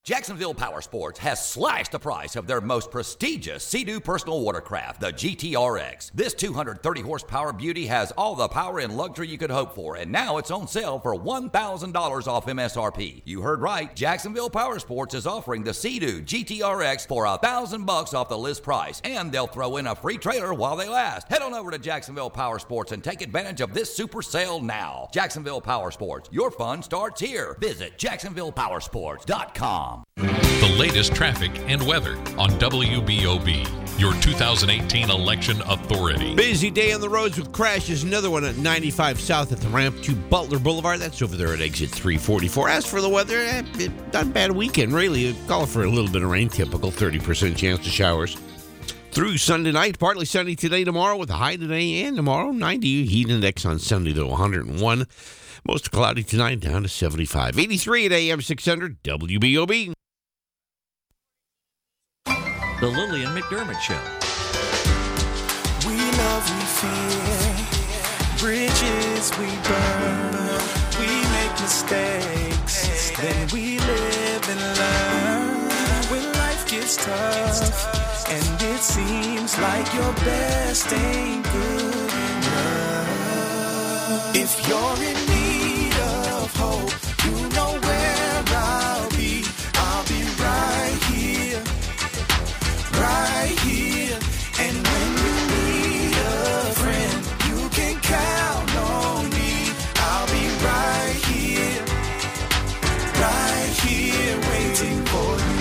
Jacksonville Power Sports has slashed the price of their most prestigious Sea-Doo personal watercraft, the GTRX. This 230 horsepower beauty has all the power and luxury you could hope for, and now it's on sale for $1,000 off MSRP. You heard right. Jacksonville Power Sports is offering the Sea-Doo GTRX for $1,000 off the list price, and they'll throw in a free trailer while they last. Head on over to Jacksonville Power Sports and take advantage of this super sale now. Jacksonville Power Sports. Your fun starts here. Visit JacksonvillePowersports.com. The latest traffic and weather on WBOB, your 2018 election authority. Busy day on the roads with crashes. Another one at 95 south at the ramp to Butler Boulevard. That's over there at exit 344. As for the weather, not a bad weekend, really. Call for a little bit of rain, typical 30% chance of showers. Through Sunday night, partly sunny today, tomorrow, with a high today and tomorrow, 90. Heat index on Sunday to 101. Most cloudy tonight, down to 75. 83 at AM 600 WBOB. The Lillian McDermott Show. We love, we fear, bridges we burn, we make mistakes, then we live and learn. When life gets tough, and it seems like your best ain't good enough. If you're in need of hope, you know where I'll be. I'll be right here, right here. And when you need a friend, you can count on me. I'll be right here, waiting for you.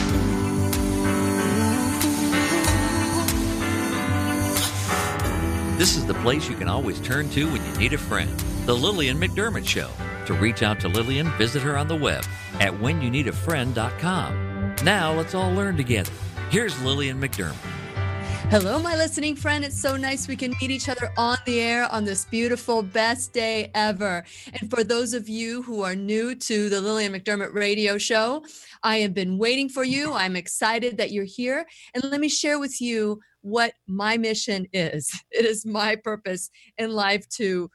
This is the place you can always turn to when you need a friend. The Lillian McDermott Show. To reach out to Lillian, visit her on the web at whenyouneedafriend.com. Now let's all learn together. Here's Lillian McDermott. Hello, my listening friend. It's so nice we can meet each other on the air on this beautiful, best day ever. And for those of you who are new to the Lillian McDermott radio show, I have been waiting for you. I'm excited that you're here. And let me share with you what my mission is. It is my purpose in life to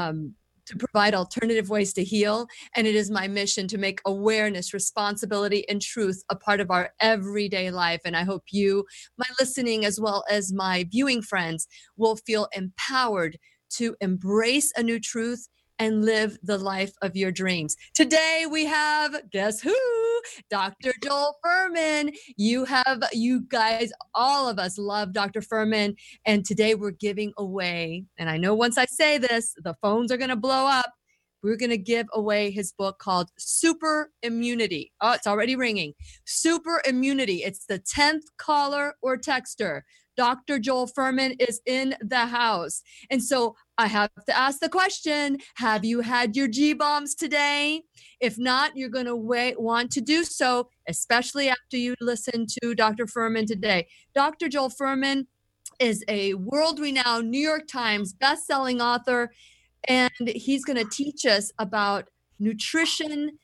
provide alternative ways to heal. And it is my mission to make awareness, responsibility, and truth a part of our everyday life. And I hope you, my listening, as well as my viewing friends, will feel empowered to embrace a new truth and live the life of your dreams. Today we have, guess who? Dr. Joel Fuhrman. You guys, all of us love Dr. Fuhrman. And today we're giving away, and I know once I say this, the phones are going to blow up. We're going to give away his book called Super Immunity. Oh, it's already ringing. Super Immunity. It's the 10th caller or texter. Dr. Joel Fuhrman is in the house. And so I have to ask the question, have you had your G-bombs today? If not, you're going to want to do so, especially after you listen to Dr. Fuhrman today. Dr. Joel Fuhrman is a world-renowned New York Times best-selling author, and he's going to teach us about nutrition,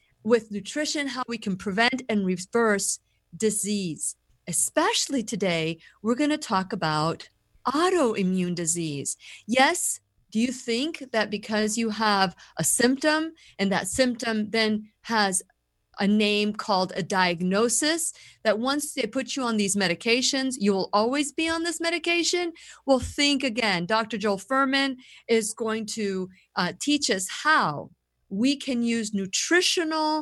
how we can prevent and reverse disease. Especially today, we're going to talk about autoimmune disease. Yes, do you think that because you have a symptom and that symptom then has a name called a diagnosis, that once they put you on these medications, you will always be on this medication? Well, think again. Dr. Joel Fuhrman is going to teach us how we can use nutritional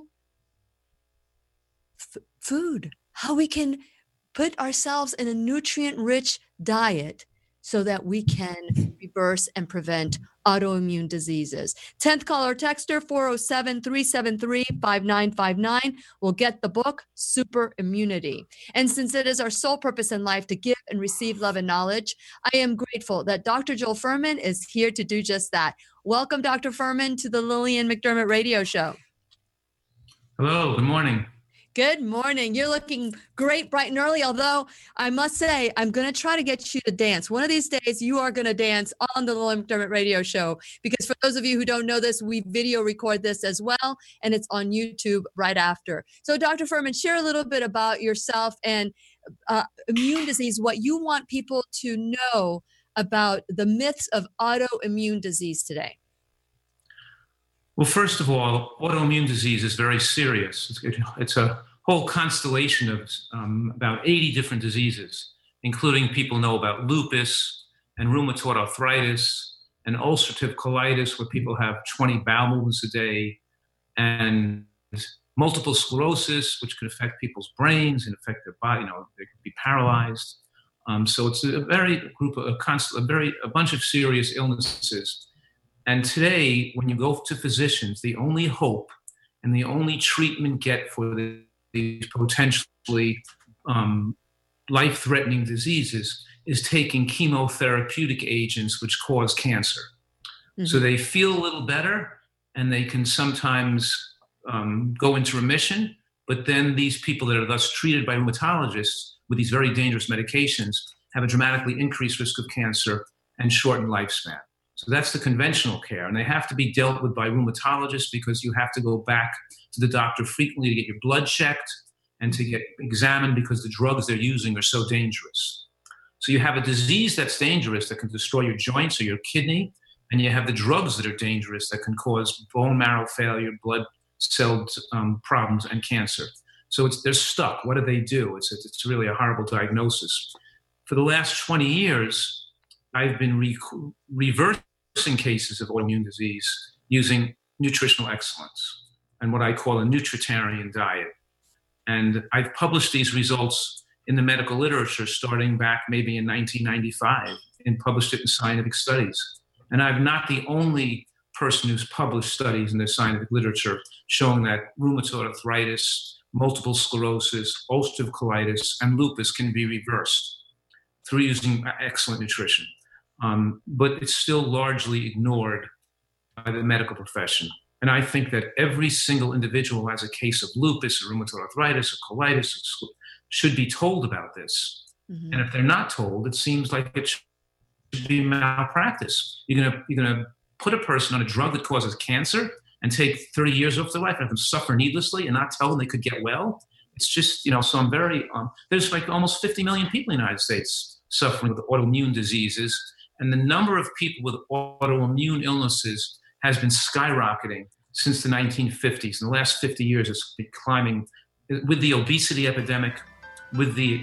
food, how we can put ourselves in a nutrient-rich diet so that we can reverse and prevent autoimmune diseases. 10th caller texter, 407-373-5959 will get the book, Super Immunity. And since it is our sole purpose in life to give and receive love and knowledge, I am grateful that Dr. Joel Fuhrman is here to do just that. Welcome, Dr. Fuhrman, to the Lillian McDermott Radio Show. Hello, good morning. Good morning. You're looking great, bright and early, although I must say, I'm going to try to get you to dance. One of these days, you are going to dance on the Lillian McDermott Radio Show, because for those of you who don't know this, we video record this as well, and it's on YouTube right after. So, Dr. Fuhrman, share a little bit about yourself and immune disease, what you want people to know about the myths of autoimmune disease today. Well, first of all, autoimmune disease is very serious. It's a whole constellation of about 80 different diseases, including people know about lupus and rheumatoid arthritis and ulcerative colitis, where people have 20 bowel movements a day, and multiple sclerosis, which could affect people's brains and affect their body. They could be paralyzed. So it's a bunch of serious illnesses. And today, when you go to physicians, the only hope and the only treatment get for these potentially life-threatening diseases is taking chemotherapeutic agents which cause cancer. Mm-hmm. So they feel a little better, and they can sometimes go into remission, but then these people that are thus treated by rheumatologists with these very dangerous medications have a dramatically increased risk of cancer and shortened lifespan. So that's the conventional care, and they have to be dealt with by rheumatologists because you have to go back to the doctor frequently to get your blood checked and to get examined because the drugs they're using are so dangerous. So you have a disease that's dangerous that can destroy your joints or your kidney, and you have the drugs that are dangerous that can cause bone marrow failure, blood cell problems, and cancer. So they're stuck. What do? It's really a horrible diagnosis. For the last 20 years, I've been reversing cases of autoimmune disease using nutritional excellence and what I call a nutritarian diet. And I've published these results in the medical literature starting back maybe in 1995 and published it in Scientific Studies. And I'm not the only person who's published studies in the scientific literature showing that rheumatoid arthritis, multiple sclerosis, ulcerative colitis, and lupus can be reversed through using excellent nutrition. But it's still largely ignored by the medical profession. And I think that every single individual who has a case of lupus or rheumatoid arthritis or colitis should be told about this. Mm-hmm. And if they're not told, it seems like it should be malpractice. You're gonna put a person on a drug that causes cancer and take 30 years off their life and have them suffer needlessly and not tell them they could get well. It's just, so I'm very, there's like almost 50 million people in the United States suffering with autoimmune diseases. And the number of people with autoimmune illnesses has been skyrocketing since the 1950s. In the last 50 years, it's been climbing with the obesity epidemic, with the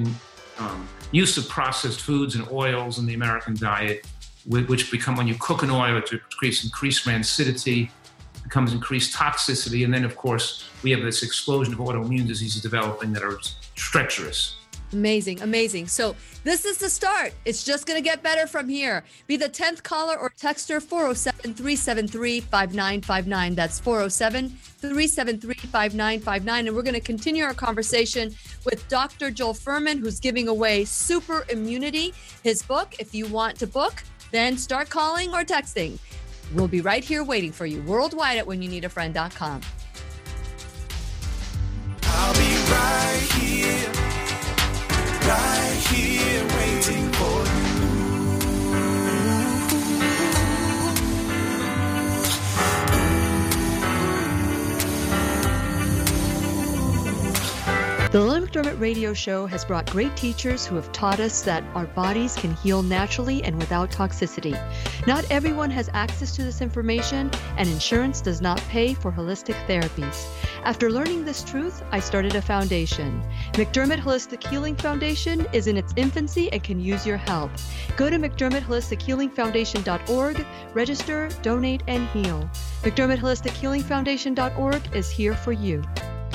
use of processed foods and oils in the American diet, which become, when you cook an oil, it creates increased rancidity, becomes increased toxicity. And then, of course, we have this explosion of autoimmune diseases developing that are treacherous. Amazing, amazing. So this is the start. It's just going to get better from here. Be the 10th caller or texter, 407-373-5959. That's 407-373-5959. And we're going to continue our conversation with Dr. Joel Fuhrman, who's giving away Super Immunity, his book. If you want to book, then start calling or texting. We'll be right here waiting for you worldwide at whenyouneedafriend.com. I'll be right here waiting for you. The Lily McDermott Radio Show has brought great teachers who have taught us that our bodies can heal naturally and without toxicity. Not everyone has access to this information, and insurance does not pay for holistic therapies. After learning this truth, I started a foundation. McDermott Holistic Healing Foundation is in its infancy and can use your help. Go to McDermottHolisticHealingFoundation.org, register, donate, and heal. McDermottHolisticHealingFoundation.org is here for you.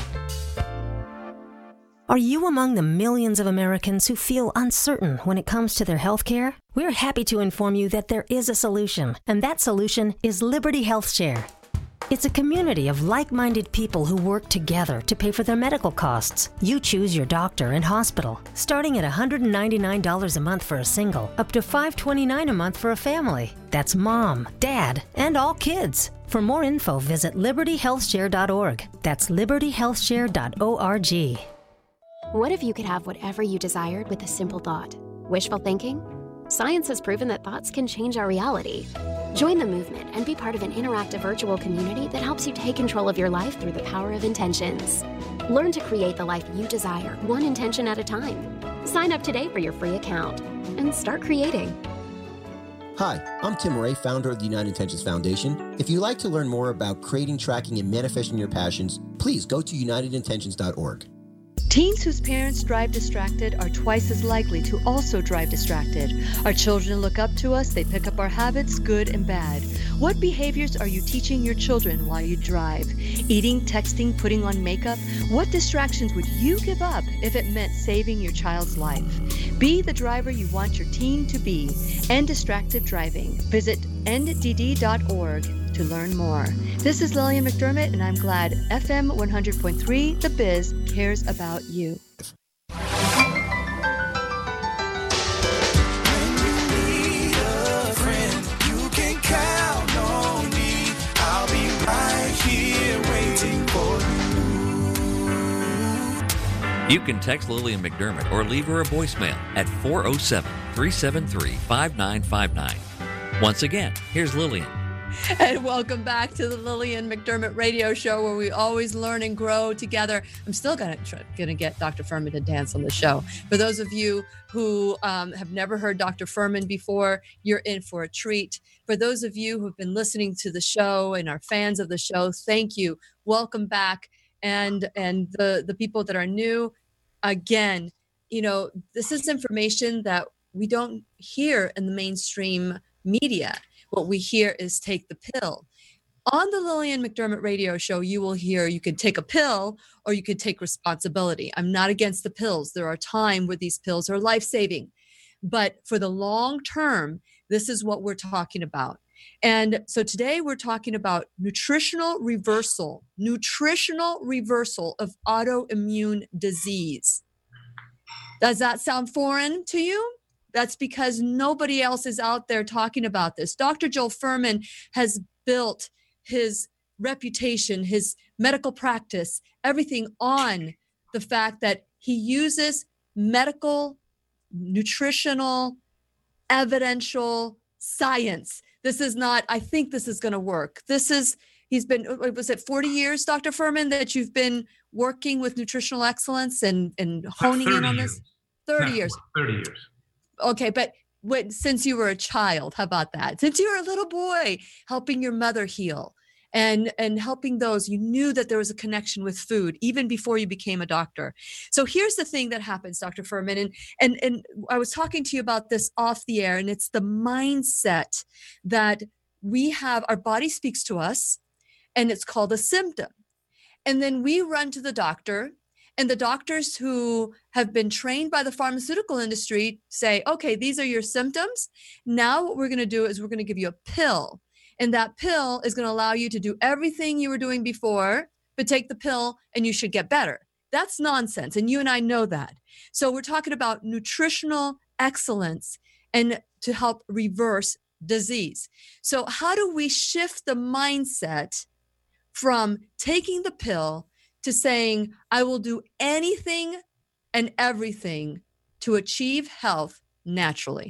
Are you among the millions of Americans who feel uncertain when it comes to their health care? We're happy to inform you that there is a solution, and that solution is Liberty Health Share. It's a community of like-minded people who work together to pay for their medical costs. You choose your doctor and hospital, starting at $199 a month for a single, up to $529 a month for a family. That's mom, dad, and all kids. For more info, visit libertyhealthshare.org. That's libertyhealthshare.org. What if you could have whatever you desired with a simple thought? Wishful thinking? Science has proven that thoughts can change our reality. Join the movement and be part of an interactive virtual community that helps you take control of your life through the power of intentions. Learn to create the life you desire, one intention at a time. Sign up today for your free account and start creating. Hi, I'm Tim Ray, founder of the United Intentions Foundation. If you'd like to learn more about creating, tracking, and manifesting your passions, please please go to unitedintentions.org. Teens whose parents drive distracted are twice as likely to also drive distracted. Our children look up to us, they pick up our habits, good and bad. What behaviors are you teaching your children while you drive? Eating, texting, putting on makeup? What distractions would you give up if it meant saving your child's life? Be the driver you want your teen to be. End distracted driving. Visit enddd.org to learn more. This is Lillian McDermott, and I'm glad FM 100.3 The Biz cares about you. You can text Lillian McDermott or leave her a voicemail at 407-373-5959. Once again, here's Lillian. And welcome back to the Lillian McDermott Radio Show, where we always learn and grow together. I'm still gonna get Dr. Fuhrman to dance on the show. For those of you who have never heard Dr. Fuhrman before, you're in for a treat. For those of you who've been listening to the show and are fans of the show, thank you. Welcome back. And the people that are new, again, this is information that we don't hear in the mainstream media. What we hear is take the pill. On the Lillian McDermott Radio Show, you will hear you can take a pill or you can take responsibility. I'm not against the pills. There are times where these pills are life-saving. But for the long term, this is what we're talking about. And so today we're talking about nutritional reversal of autoimmune disease. Does that sound foreign to you? That's because nobody else is out there talking about this. Dr. Joel Fuhrman has built his reputation, his medical practice, everything on the fact that he uses medical, nutritional, evidential science. This is not, I think this is going to work. He's been, was it 40 years, Dr. Fuhrman, that you've been working with nutritional excellence and honing in on this? 30 years. 30 years. Okay, but since you were a child, how about that? Since you were a little boy, helping your mother heal and helping those, you knew that there was a connection with food even before you became a doctor. So here's the thing that happens, Dr. Fuhrman, and I was talking to you about this off the air, and it's the mindset that we have. Our body speaks to us, and it's called a symptom. And then we run to the doctor, and the doctors who have been trained by the pharmaceutical industry say, okay, these are your symptoms. Now what we're going to do is we're going to give you a pill. And that pill is going to allow you to do everything you were doing before, but take the pill and you should get better. That's nonsense. And you and I know that. So we're talking about nutritional excellence and to help reverse disease. So how do we shift the mindset from taking the pill to saying, I will do anything and everything to achieve health naturally?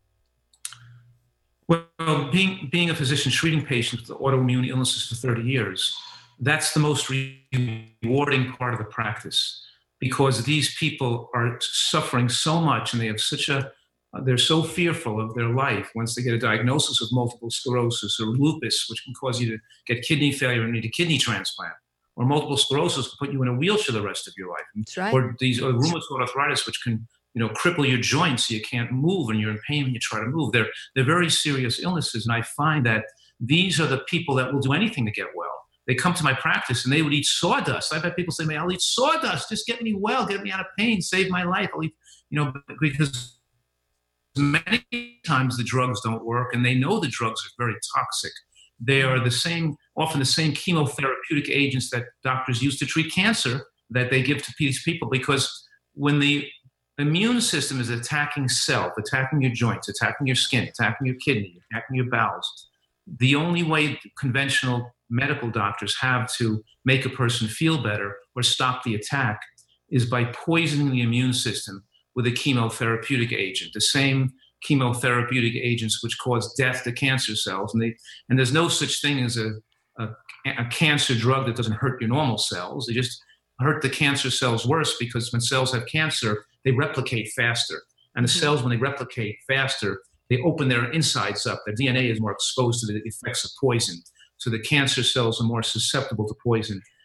Well, being a physician treating patients with autoimmune illnesses for 30 years, that's the most rewarding part of the practice, because these people are suffering so much and they have they're so fearful of their life once they get a diagnosis of multiple sclerosis or lupus, which can cause you to get kidney failure and need a kidney transplant, or multiple sclerosis can put you in a wheelchair the rest of your life. That's right. Or rheumatoid arthritis, which can cripple your joints so you can't move and you're in pain when you try to move. They're very serious illnesses. And I find that these are the people that will do anything to get well. They come to my practice and they would eat sawdust. I've had people say, man, I'll eat sawdust. Just get me well, get me out of pain, save my life. I'll eat, because many times the drugs don't work and they know the drugs are very toxic. They are often the same chemotherapeutic agents that doctors use to treat cancer that they give to these people, because when the immune system is attacking self, attacking your joints, attacking your skin, attacking your kidney, attacking your bowels, the only way conventional medical doctors have to make a person feel better or stop the attack is by poisoning the immune system with a chemotherapeutic agent, the same chemotherapeutic agents which cause death to cancer cells. And there's no such thing as a cancer drug that doesn't hurt your normal cells. They just hurt the cancer cells worse, because when cells have cancer, they replicate faster. And the cells, when they replicate faster, they open their insides up. Their DNA is more exposed to the effects of poison. So the cancer cells are more susceptible to poison.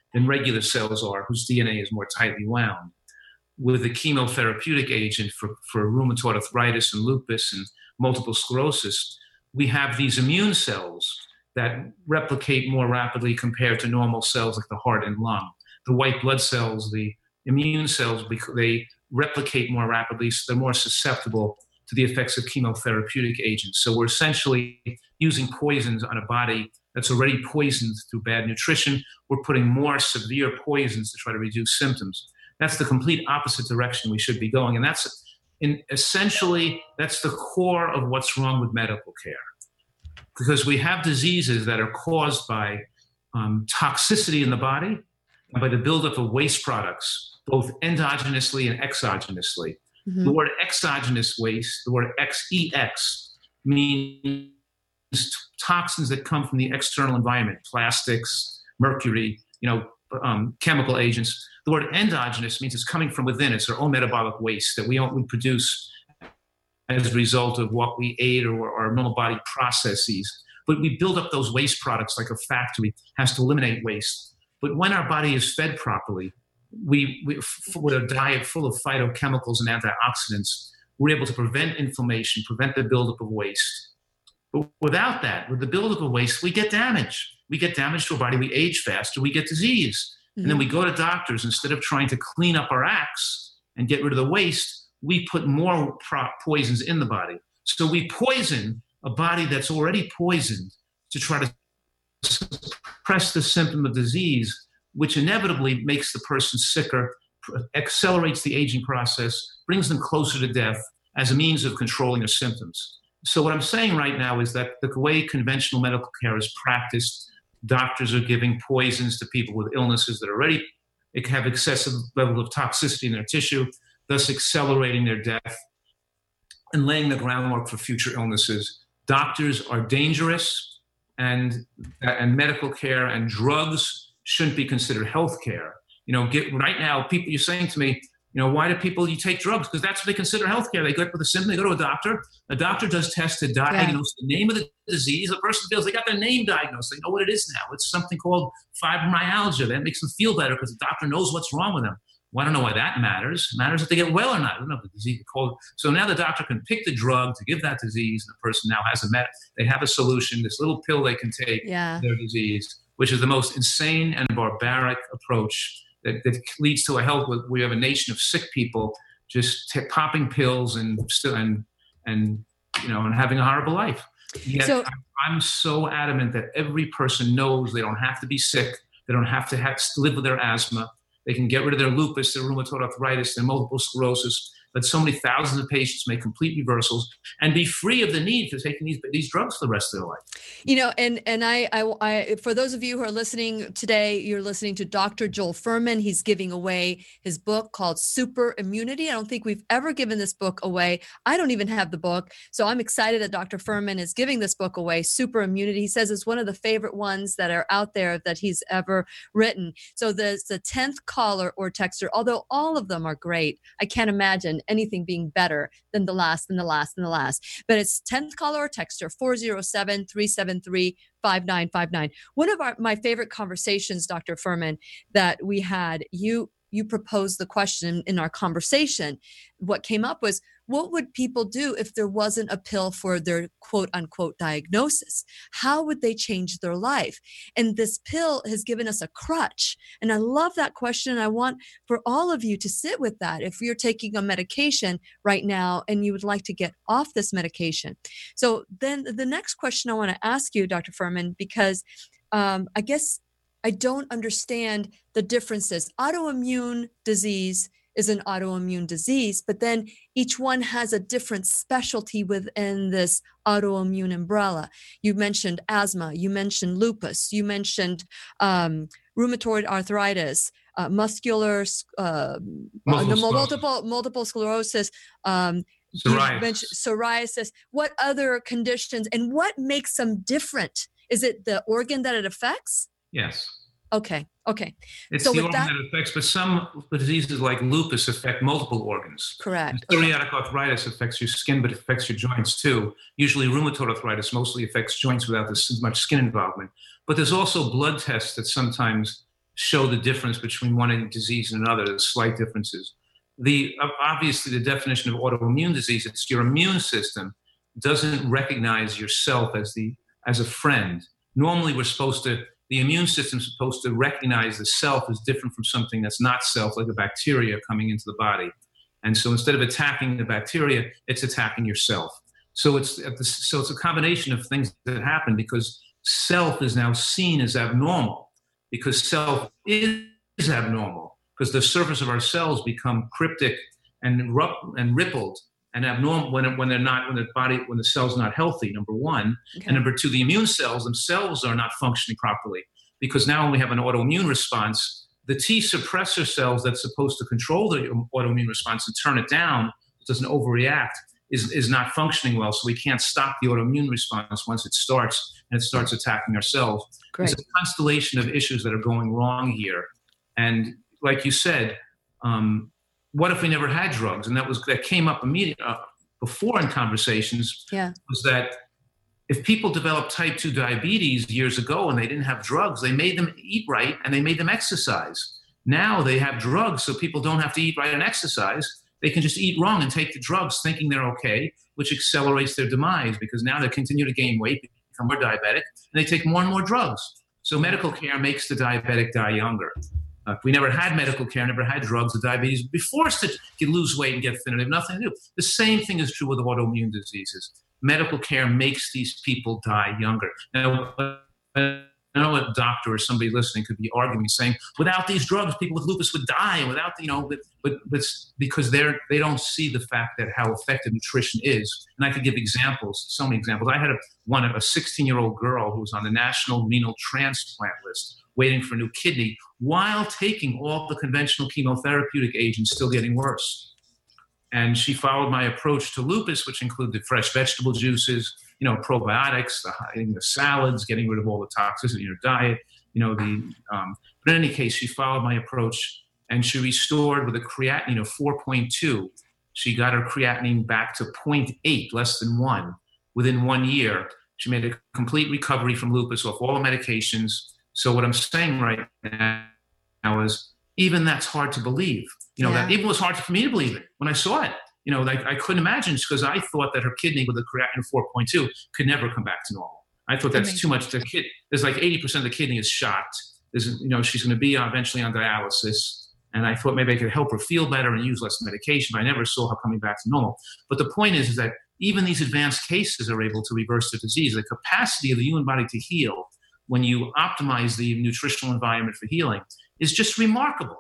than regular cells are, whose DNA is more tightly wound. With the chemotherapeutic agent for rheumatoid arthritis and lupus and multiple sclerosis, we have these immune cells that replicate more rapidly compared to normal cells like the heart and lung. The white blood cells, the immune cells, they replicate more rapidly, so they're more susceptible to the effects of chemotherapeutic agents. So we're essentially using poisons on a body that's already poisoned through bad nutrition. We're putting more severe poisons to try to reduce symptoms. That's the complete opposite direction we should be going. And essentially, that's the core of what's wrong with medical care. Because we have diseases that are caused by toxicity in the body and by the buildup of waste products, both endogenously and exogenously. Mm-hmm. The word exogenous waste, the word XEX, means toxins that come from the external environment, plastics, mercury, chemical agents. The word endogenous means it's coming from within. It's our own metabolic waste that we produce as a result of what we ate or our normal body processes. But we build up those waste products like a factory has to eliminate waste. But when our body is fed properly, with a diet full of phytochemicals and antioxidants, we're able to prevent inflammation, prevent the buildup of waste. But without that, with the buildup of waste, we get damage. We get damage to our body, we age faster, we get disease. Mm-hmm. And then we go to doctors. Instead of trying to clean up our acts and get rid of the waste, we put more poisons in the body. So we poison a body that's already poisoned to try to suppress the symptom of disease, which inevitably makes the person sicker, accelerates the aging process, brings them closer to death as a means of controlling their symptoms. So what I'm saying right now is that the way conventional medical care is practiced, doctors are giving poisons to people with illnesses that already have excessive level of toxicity in their tissue, thus accelerating their death and laying the groundwork for future illnesses. Doctors are dangerous, and medical care and drugs shouldn't be considered health care. Right now, you're saying to me, why do people take drugs? Because that's what they consider health care. They go with a symptom, they go to a doctor. A doctor does tests to diagnose the name of the disease. The person feels they got their name diagnosed. They know what it is now. It's something called fibromyalgia. That makes them feel better because the doctor knows what's wrong with them. Well, I don't know why that matters. It matters if they get well or not. I don't know if the disease is called. So now the doctor can pick the drug to give that disease, and the person now has they have a solution, this little pill they can take for their disease, which is the most insane and barbaric approach that leads to we have a nation of sick people just popping pills and having a horrible life. Yet I'm so adamant that every person knows they don't have to be sick. They don't have to live with their asthma. They can get rid of their lupus, their rheumatoid arthritis, their multiple sclerosis. But so many thousands of patients make complete reversals and be free of the need for taking these drugs for the rest of their life. And I for those of you who are listening today, you're listening to Dr. Joel Fuhrman. He's giving away his book called Super Immunity. I don't think we've ever given this book away. I don't even have the book. So I'm excited that Dr. Fuhrman is giving this book away, Super Immunity. He says it's one of the favorite ones that are out there that he's ever written. So the 10th caller or texter, although all of them are great, I can't imagine anything being better than the last. But it's 10th caller or texter, 407-373-5959. One of my favorite conversations, Dr. Fuhrman, that we had, you proposed the question in our conversation. What came up was, what would people do if there wasn't a pill for their quote unquote diagnosis? How would they change their life? And this pill has given us a crutch. And I love that question. I want for all of you to sit with that. If you're taking a medication right now and you would like to get off this medication. So then the next question I want to ask you, Dr. Fuhrman, because I guess I don't understand the differences. Autoimmune disease is an autoimmune disease, but then each one has a different specialty within this autoimmune umbrella. You mentioned asthma, you mentioned lupus, you mentioned rheumatoid arthritis, multiple sclerosis, psoriasis. You mentioned psoriasis. What other conditions and what makes them different? Is it the organ that it affects? Yes. Okay. It's the organ that affects, but some diseases like lupus affect multiple organs. Correct. Psoriatic arthritis affects your skin, but it affects your joints too. Usually rheumatoid arthritis mostly affects joints without as much skin involvement. But there's also blood tests that sometimes show the difference between one disease and another, the slight differences. Obviously, the definition of autoimmune disease, it's your immune system doesn't recognize yourself as a friend. Normally, the immune system is supposed to recognize the self as different from something that's not self, like a bacteria coming into the body. And so instead of attacking the bacteria, it's attacking yourself. So it's a combination of things that happen because self is now seen as abnormal, because self is abnormal, because the surface of our cells become cryptic and rippled and abnormal when the cell's not healthy, number one. Okay. And number two, the immune cells themselves are not functioning properly, because now when we have an autoimmune response, the T suppressor cells that's supposed to control the autoimmune response and turn it down, it doesn't overreact, is not functioning well. So we can't stop the autoimmune response once it starts, and it starts attacking our cells. Great. There's a constellation of issues that are going wrong here. And like you said, what if we never had drugs? And that came up immediately before in conversations. Yeah. Was that if people developed type 2 diabetes years ago and they didn't have drugs, they made them eat right and they made them exercise. Now they have drugs, so people don't have to eat right and exercise. They can just eat wrong and take the drugs thinking they're okay, which accelerates their demise because now they continue to gain weight, become more diabetic, and they take more and more drugs. So medical care makes the diabetic die younger. If we never had medical care, never had drugs, the diabetes would be forced to lose weight and get thinner. They have nothing to do. The same thing is true with autoimmune diseases. Medical care makes these people die younger. Now, I know a doctor or somebody listening could be arguing, saying, without these drugs, people with lupus would die. Without, but because they don't see the fact that how effective nutrition is. And I could give examples, so many examples. I had a 16-year-old girl who was on the National Renal Transplant list, waiting for a new kidney, while taking all the conventional chemotherapeutic agents, still getting worse. And she followed my approach to lupus, which included fresh vegetable juices, probiotics, the salads, getting rid of all the toxicity in her diet, but in any case, she followed my approach and she restored with a creatinine of 4.2. She got her creatinine back to 0.8, less than 1, within 1 year. She made a complete recovery from lupus off all the medications. So what I'm saying right now is even that's hard to believe. That even was hard for me to believe it when I saw it. I couldn't imagine, because I thought that her kidney with a creatinine of 4.2 could never come back to normal. I thought that's too much. There's like 80% of the kidney is shot. She's going to be eventually on dialysis. And I thought maybe I could help her feel better and use less medication, but I never saw her coming back to normal. But the point is that even these advanced cases are able to reverse the disease. The capacity of the human body to heal when you optimize the nutritional environment for healing is just remarkable.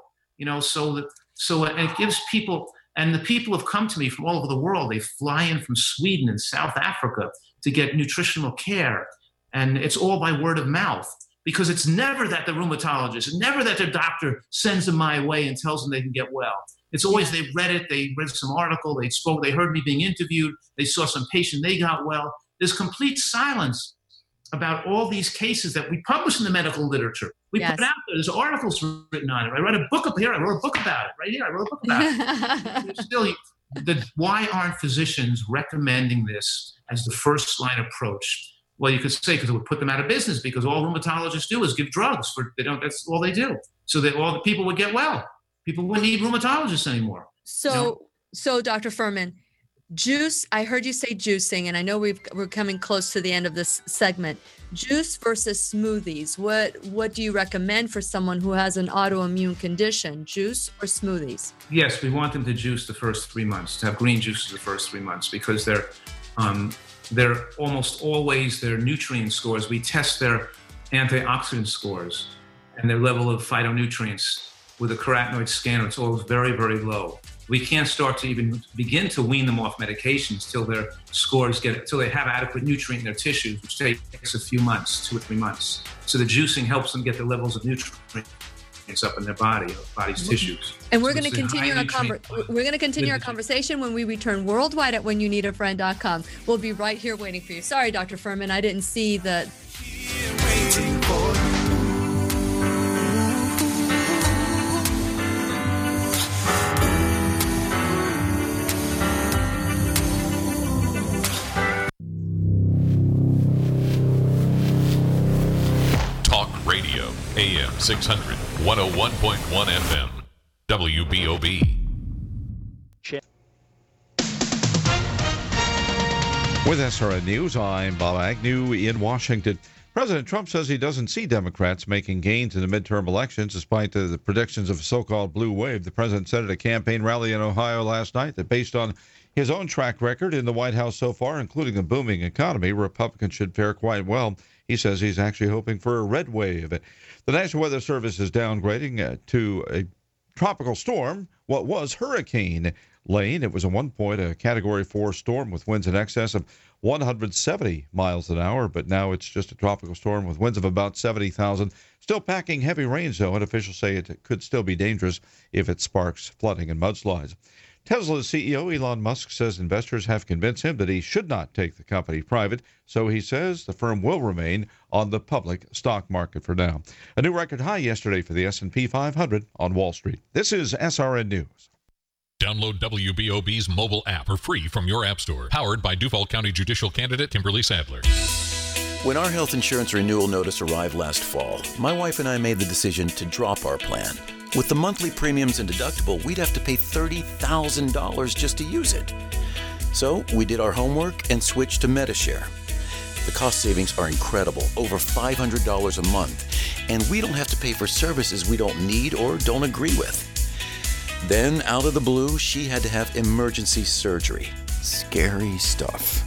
So it gives people, and the people have come to me from all over the world. They fly in from Sweden and South Africa to get nutritional care. And it's all by word of mouth, because it's never that the rheumatologist, never that their doctor sends them my way and tells them they can get well. It's always they've read it, they read some article, they heard me being interviewed, they saw some patient, they got well. There's complete silence about all these cases that we publish in the medical literature. We put it out there. There's articles written on it. I wrote a book up here. I wrote a book about it. Right here, I wrote a book about it. Still, why aren't physicians recommending this as the first line approach? Well, you could say because it would put them out of business, because all rheumatologists do is give drugs. That's all they do. So that all the people would get well. People wouldn't need rheumatologists anymore. So Dr. Fuhrman, juice, I heard you say juicing, and I know we're coming close to the end of this segment. Juice versus smoothies. What do you recommend for someone who has an autoimmune condition, juice or smoothies? Yes, we want them to juice the first 3 months, to have green juices the first 3 months, because they're almost always their nutrient scores. We test their antioxidant scores and their level of phytonutrients with a carotenoid scanner. It's always very, very low. We can't start to even begin to wean them off medications till their scores till they have adequate nutrient in their tissues, which takes a few months, 2 or 3 months. So the juicing helps them get the levels of nutrients up in their body's tissues. And we're going to continue our conversation when we return worldwide at whenyouneedafriend.com. We'll be right here waiting for you. Sorry, Dr. Fuhrman, I didn't see the. Talk Radio, AM 600, 101.1 FM, WBOB. With SRN News, I'm Bob Agnew in Washington. President Trump says he doesn't see Democrats making gains in the midterm elections despite the predictions of a so-called blue wave. The president said at a campaign rally in Ohio last night that based on his own track record in the White House so far, including a booming economy, Republicans should fare quite well. He says he's actually hoping for a red wave. The National Weather Service is downgrading to a tropical storm what was Hurricane Lane. It was at one point a Category 4 storm with winds in excess of 170 miles an hour, but now it's just a tropical storm with winds of about 70,000. Still packing heavy rains, though, and officials say it could still be dangerous if it sparks flooding and mudslides. Tesla's CEO Elon Musk says investors have convinced him that he should not take the company private, so he says the firm will remain on the public stock market for now. A new record high yesterday for the S&P 500 on Wall Street. This is SRN News. Download WBOB's mobile app for free from your app store. Powered by Duval County Judicial Candidate Kimberly Sadler. When our health insurance renewal notice arrived last fall, my wife and I made the decision to drop our plan. With the monthly premiums and deductible, we'd have to pay $30,000 just to use it. So we did our homework and switched to Medi-Share. The cost savings are incredible, over $500 a month, and we don't have to pay for services we don't need or don't agree with. Then, out of the blue, she had to have emergency surgery. Scary stuff.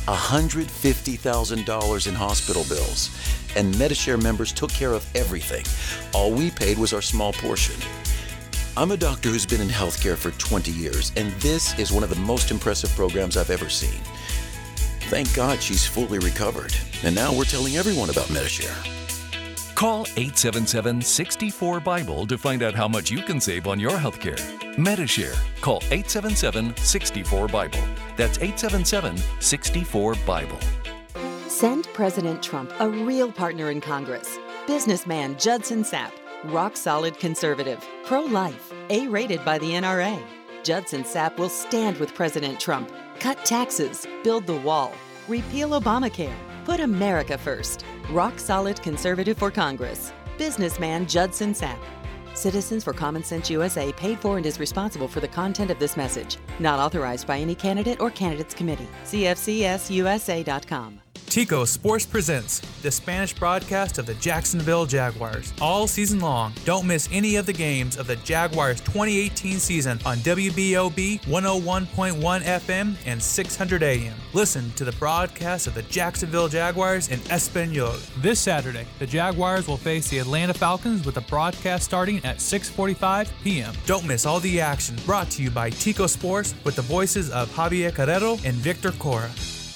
$150,000 in hospital bills. And Medi-Share members took care of everything. All we paid was our small portion. I'm a doctor who's been in healthcare for 20 years, and this is one of the most impressive programs I've ever seen. Thank God she's fully recovered. And now we're telling everyone about Medi-Share. Call 877-64-BIBLE to find out how much you can save on your healthcare. Medi-Share. Call 877-64-BIBLE. That's 877-64-BIBLE. Send President Trump a real partner in Congress. Businessman Judson Sapp. Rock solid conservative. Pro-life. A-rated by the NRA. Judson Sapp will stand with President Trump. Cut taxes. Build the wall. Repeal Obamacare. Put America first. Rock solid conservative for Congress. Businessman Judson Sapp. Citizens for Common Sense USA paid for and is responsible for the content of this message. Not authorized by any candidate or candidates committee. CFCSUSA.com. Tico Sports presents the Spanish broadcast of the Jacksonville Jaguars. All season long, don't miss any of the games of the Jaguars 2018 season on WBOB 101.1 FM and 600 AM. Listen to the broadcast of the Jacksonville Jaguars in Espanol. This Saturday, the Jaguars will face the Atlanta Falcons with a broadcast starting at 6:45 p.m. Don't miss all the action. Brought to you by Tico Sports with the voices of Javier Carrero and Victor Cora.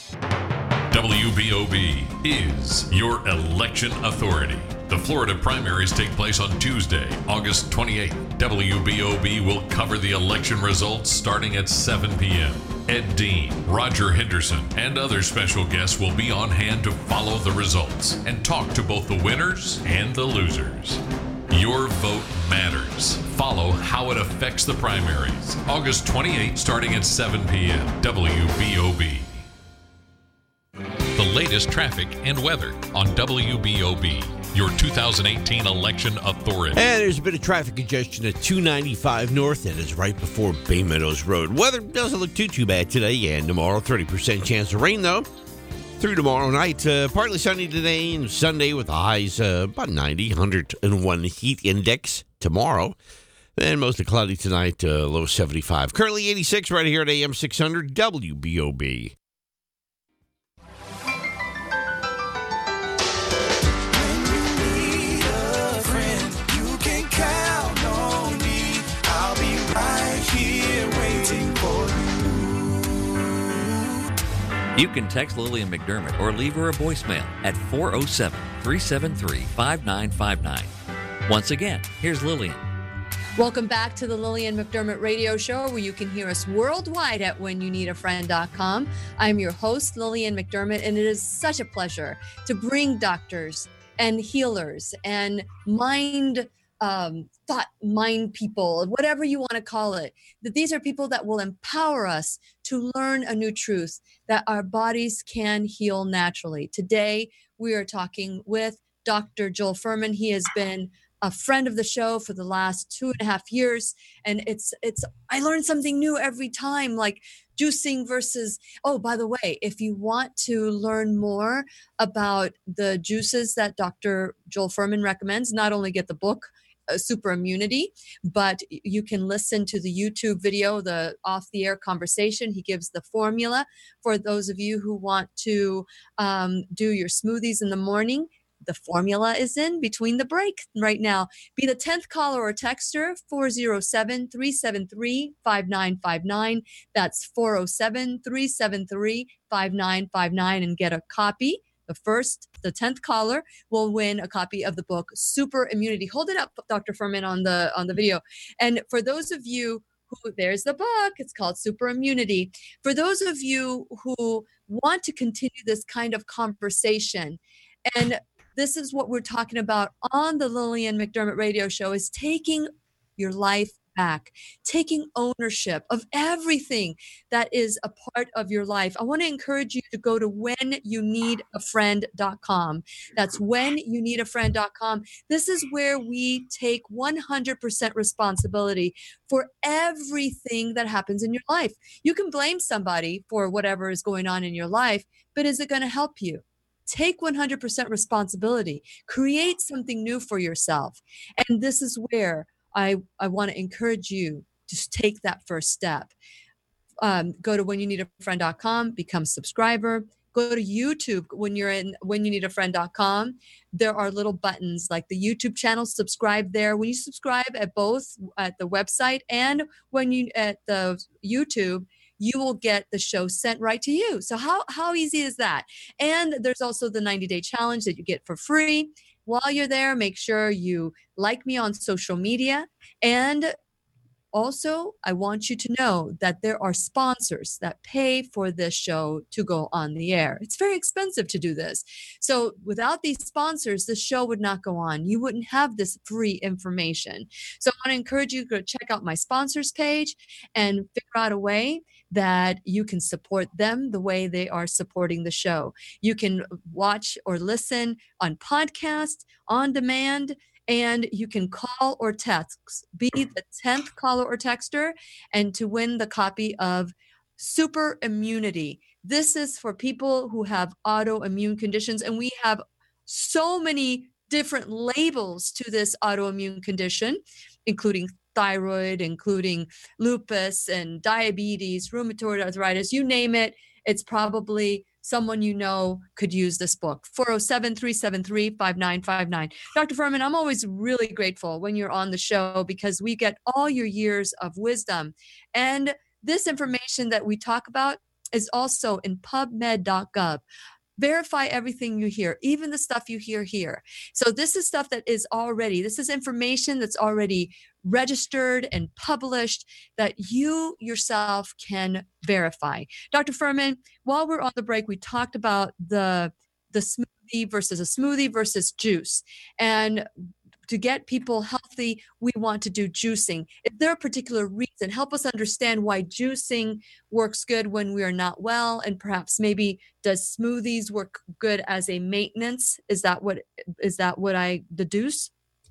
WBOB is your election authority. The Florida primaries take place on Tuesday, August 28th. WBOB will cover the election results starting at 7 p.m. Ed Dean, Roger Henderson, and other special guests will be on hand to follow the results and talk to both the winners and the losers. Your vote matters. Follow how it affects the primaries. August 28th, starting at 7 p.m. WBOB. The latest traffic and weather on WBOB, your 2018 election authority. And there's a bit of traffic congestion at 295 North, and it's right before Bay Meadows Road. Weather doesn't look too bad today and tomorrow. 30% chance of rain, though. Through tomorrow night, partly sunny today and Sunday with the highs about 90, 101 heat index tomorrow. Then mostly cloudy tonight, low 75. Currently 86 right here at AM 600 WBOB. You can text Lillian McDermott or leave her a voicemail at 407-373-5959. Once again, here's Lillian. Welcome back to the Lillian McDermott Radio Show, where you can hear us worldwide at whenyouneedafriend.com. I'm your host, Lillian McDermott, and it is such a pleasure to bring doctors and healers and mind people, whatever you want to call it, that these are people that will empower us to learn a new truth, that our bodies can heal naturally. Today, we are talking with Dr. Joel Fuhrman. He has been a friend of the show for the last 2.5 years. And I learn something new every time, like juicing versus, oh, by the way, if you want to learn more about the juices that Dr. Joel Fuhrman recommends, not only get the book, Super Immunity, but you can listen to the YouTube video, the off the air conversation. He gives the formula for those of you who want to do your smoothies in the morning. The formula is in between the break right now. Be the 10th caller or texter, 407-373-5959. That's 407-373-5959, and get a copy. The 10th caller will win a copy of the book, Super Immunity. Hold it up, Dr. Fuhrman, on the video. And for those of you who, there's the book, it's called Super Immunity. For those of you who want to continue this kind of conversation, and this is what we're talking about on the Lillian McDermott Radio Show, is taking your life back, taking ownership of everything that is a part of your life. I want to encourage you to go to whenyouneedafriend.com. That's whenyouneedafriend.com. This is where we take 100% responsibility for everything that happens in your life. You can blame somebody for whatever is going on in your life, but is it going to help you? Take 100% responsibility. Create something new for yourself. And this is where I want to encourage you to take that first step. Go to whenyouneedafriend.com, become a subscriber. Go to YouTube when you're in whenyouneedafriend.com. There are little buttons like the YouTube channel, subscribe there. When you subscribe at both at the website and when you at the YouTube, you will get the show sent right to you. So how easy is that? And there's also the 90-day challenge that you get for free. While you're there, make sure you like me on social media. And also, I want you to know that there are sponsors that pay for this show to go on the air. It's very expensive to do this. So without these sponsors, the show would not go on. You wouldn't have this free information. So I want to encourage you to go check out my sponsors page and figure out a way that you can support them the way they are supporting the show. You can watch or listen on podcast, on demand, and you can call or text. Be the 10th caller or texter, and to win the copy of Super Immunity. This is for people who have autoimmune conditions, and we have so many different labels to this autoimmune condition, including thyroid, including lupus and diabetes, rheumatoid arthritis, you name it. It's probably someone you know could use this book. 407-373-5959. Dr. Fuhrman, I'm always really grateful when you're on the show because we get all your years of wisdom. And this information that we talk about is also in PubMed.gov. Verify everything you hear, even the stuff you hear here. So this is stuff that is already, this is information that's already registered and published that you yourself can verify. Dr. Fuhrman, while we're on the break, we talked about the smoothie versus juice. And to get people healthy, we want to do juicing. Is there a particular reason? Help us understand why juicing works good when we are not well, and perhaps maybe does smoothies work good as a maintenance? Is that what I deduce?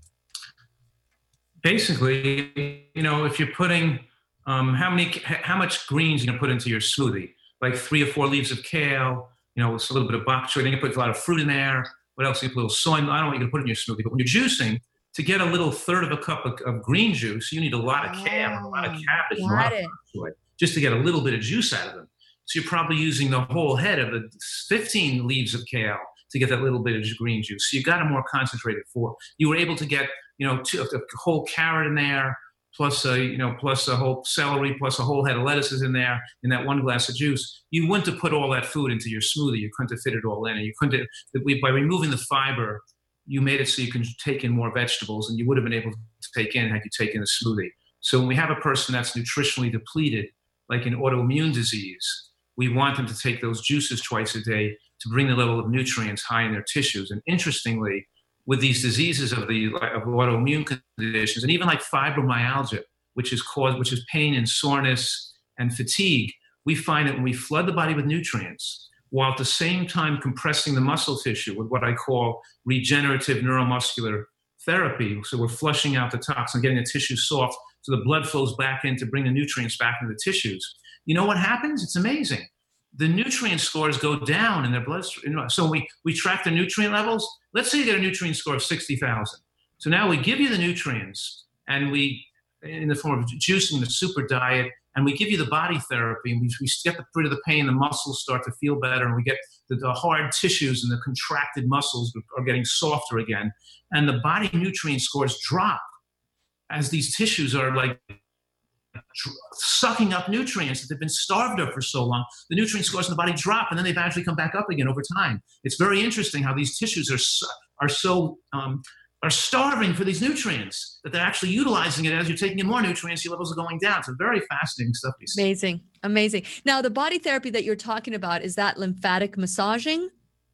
Basically, if you're putting how much greens you're gonna put into your smoothie, like 3 or 4 leaves of kale, with a little bit of bok choy. Then you put a lot of fruit in there. What else? You put a little soy. I don't know what you're going to put in your smoothie. But when you're juicing, to get a little third of a cup of green juice, you need a lot of kale, a lot of cabbage, a lot of soy, just to get a little bit of juice out of them. So you're probably using the whole head of the 15 leaves of kale to get that little bit of green juice. So you got a more concentrated form. You were able to get, a whole carrot in there, plus a whole celery, plus a whole head of lettuces in there, in that 1 glass of juice. You wouldn't have put all that food into your smoothie. You couldn't have fit it all in. And you couldn't have, by removing the fiber, you made it so you can take in more vegetables, and you would have been able to take in had you taken a smoothie. So when we have a person that's nutritionally depleted, like an autoimmune disease, we want them to take those juices twice a day to bring the level of nutrients high in their tissues. And interestingly, with these diseases of autoimmune conditions, and even like fibromyalgia, which is pain and soreness and fatigue, we find that when we flood the body with nutrients, while at the same time compressing the muscle tissue with what I call regenerative neuromuscular therapy. So we're flushing out the toxin, getting the tissue soft so the blood flows back in to bring the nutrients back into the tissues. You know what happens? It's amazing. The nutrient scores go down in their bloodstream. So we track the nutrient levels. Let's say you get a nutrient score of 60,000. So now we give you the nutrients, and we, in the form of juicing, the super diet, and we give you the body therapy, and we get rid of the pain, the muscles start to feel better, and we get the hard tissues and the contracted muscles are getting softer again. And the body nutrient scores drop as these tissues are like sucking up nutrients that they've been starved of for so long. The nutrient scores in the body drop, and then they eventually come back up again over time. It's very interesting how these tissues are starving for these nutrients, that they're actually utilizing it as you're taking in more nutrients, your levels are going down. So very fascinating stuff. Amazing. Now, the body therapy that you're talking about, is that lymphatic massaging?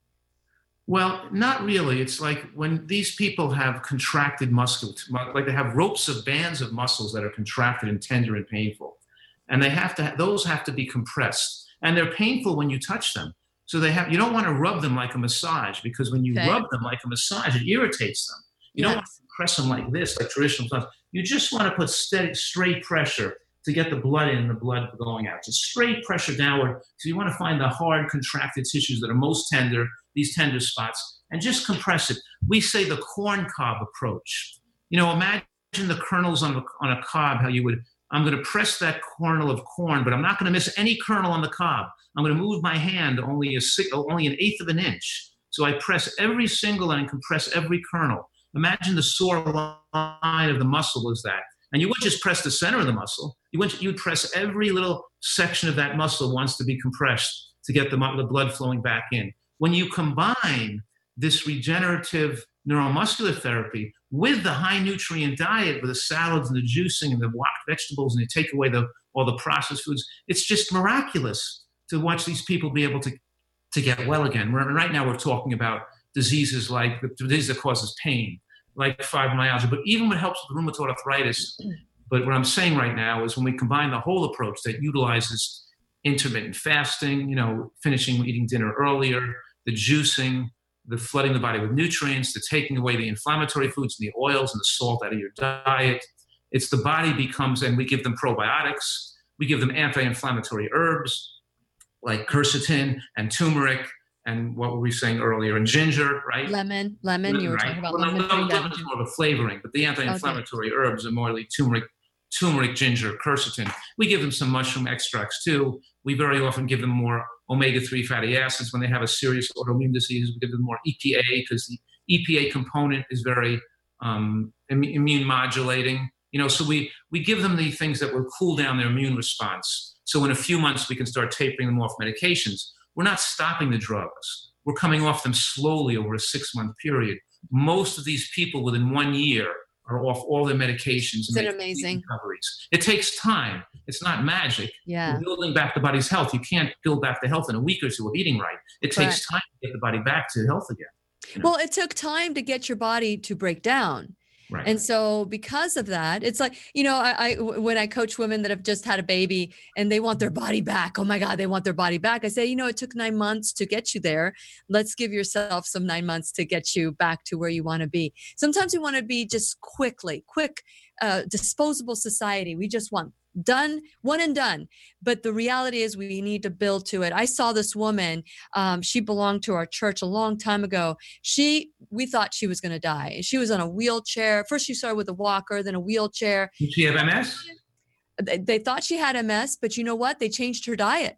Well, not really. It's like when these people have contracted muscle, like they have ropes of bands of muscles that are contracted and tender and painful. And those have to be compressed. And they're painful when you touch them. So you don't want to rub them like a massage, because when you rub them like a massage, it irritates them. You don't want to press them like this, like traditional massage. You just want to put straight pressure to get the blood in and the blood going out. Just straight pressure downward. So you want to find the hard contracted tissues that are most tender, these tender spots, and just compress it. We say the corn cob approach. Imagine the kernels on a cob, how you would, I'm going to press that kernel of corn, but I'm not going to miss any kernel on the cob. I'm going to move my hand only an eighth of an inch. So I press every single and compress every kernel. Imagine the sore line of the muscle is that. And you wouldn't just press the center of the muscle. You'd press every little section of that muscle wants to be compressed to get the blood flowing back in. When you combine this regenerative neuromuscular therapy with the high nutrient diet, with the salads and the juicing and the wok vegetables, and you take away all the processed foods, it's just miraculous to watch these people be able to get well again. Right now we're talking about diseases like the disease that causes pain, like fibromyalgia, but even what helps with rheumatoid arthritis. But what I'm saying right now is when we combine the whole approach that utilizes intermittent fasting, finishing eating dinner earlier, the juicing, the flooding the body with nutrients, the taking away the inflammatory foods and the oils and the salt out of your diet, it's the body becomes, and we give them probiotics, we give them anti-inflammatory herbs like quercetin and turmeric, and what were we saying earlier? And ginger, right? Lemon. You were talking about lemon. Lemon's more of a flavoring, but the anti-inflammatory herbs are more like turmeric, ginger, quercetin. We give them some mushroom extracts too. We very often give them more omega-3 fatty acids when they have a serious autoimmune disease. We give them more EPA because the EPA component is very immune modulating. So we give them the things that will cool down their immune response. So in a few months, we can start tapering them off medications. We're not stopping the drugs. We're coming off them slowly over a 6-month period. Most of these people within 1 year are off all their medications. Isn't it amazing? Recoveries. It takes time. It's not magic. Yeah. We're building back the body's health. You can't build back the health in a week or two of eating right. It takes time to get the body back to health again. Well, it took time to get your body to break down. Right. And so because of that, it's like, I when I coach women that have just had a baby and they want their body back, oh my God, they want their body back. I say, it took 9 months to get you there. Let's give yourself some 9 months to get you back to where you want to be. Sometimes we want to be just quick, disposable society. We just want done, one and done. But the reality is we need to build to it. I saw this woman, she belonged to our church a long time ago. We thought she was going to die. She was on a wheelchair. First she started with a walker, then a wheelchair. Did she have MS? They thought she had MS, but you know what? They changed her diet.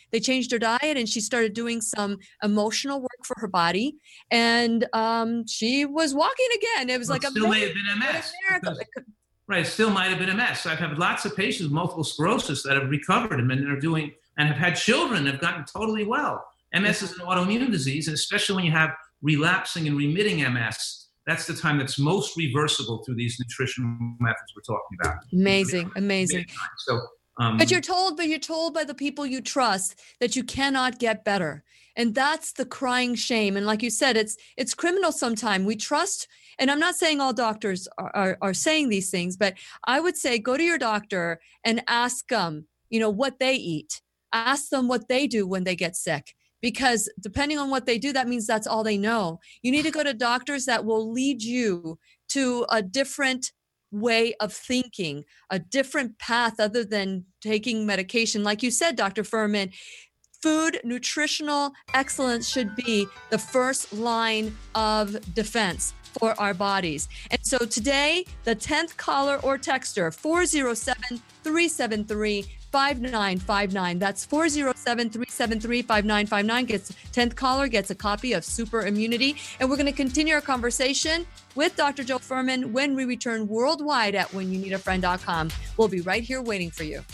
And she started doing some emotional work for her body. And she was walking again. It was like still may have been MS. Right, still might have been MS. I've had lots of patients with multiple sclerosis that have recovered and are doing, and have had children that have gotten totally well. MS is an autoimmune disease, and especially when you have relapsing and remitting MS, that's the time that's most reversible through these nutritional methods we're talking about. Amazing. So, but you're told by the people you trust that you cannot get better. And that's the crying shame. And like you said, it's criminal sometimes. We trust, and I'm not saying all doctors are saying these things, but I would say go to your doctor and ask them, what they eat. Ask them what they do when they get sick. Because depending on what they do, that means that's all they know. You need to go to doctors that will lead you to a different way of thinking, a different path other than taking medication. Like you said, Dr. Furman, food, nutritional excellence should be the first line of defense for our bodies. And so today, the 10th caller or texter, 407-373-5959. That's 407-373-5959. Gets 10th caller gets a copy of Super Immunity. And we're going to continue our conversation with Dr. Joel Fuhrman when we return worldwide at whenyouneedafriend.com. We'll be right here waiting for you.